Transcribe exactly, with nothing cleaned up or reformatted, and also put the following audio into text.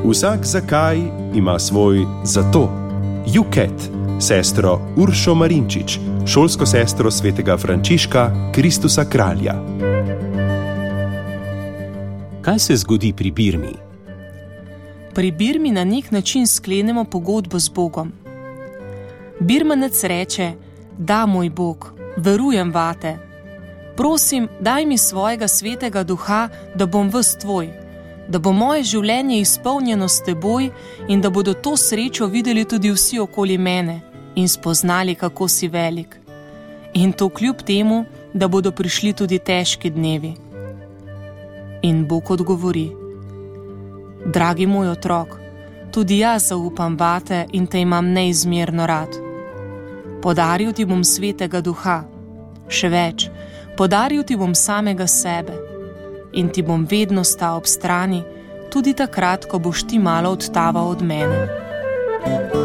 Vsak zakaj ima svoj zato. Juket, sestro Uršo Marinčič, šolsko sestro svetega Frančiška Kristusa Kralja. Kaj se zgodi pri birmi? Pri birmi na nek način sklenemo pogodbo z Bogom. Birmanec reče: da, moj Bog, verujem vate. Prosim, daj mi svojega svetega duha, da bom ves tvoj, da bo moje življenje izpolnjeno s teboj in da bodo to srečo videli tudi vsi okoli mene in spoznali, kako si velik. In to kljub temu, da bodo prišli tudi težki dnevi. In Bog odgovori: dragi moj otrok, tudi jaz zaupam vate in te imam neizmerno rad. Podaril ti bom svetega duha, še več, podaril ti bom samega sebe in ti bom vedno stal ob strani, tudi takrat, ko boš ti malo odtaval od mene.